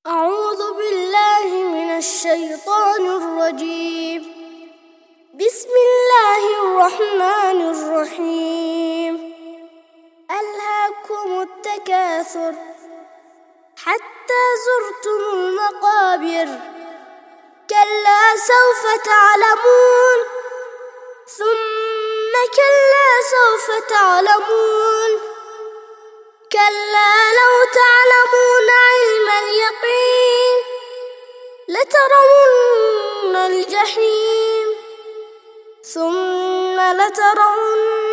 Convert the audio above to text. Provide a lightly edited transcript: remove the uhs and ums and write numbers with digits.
أعوذ بالله من الشيطان الرجيم. بسم الله الرحمن الرحيم. ألهاكم التكاثر حتى زرتم المقابر. كلا سوف تعلمون ثم كلا سوف تعلمون. كلا لو تعلمون علم اليقين لترون الجحيم ثم لترون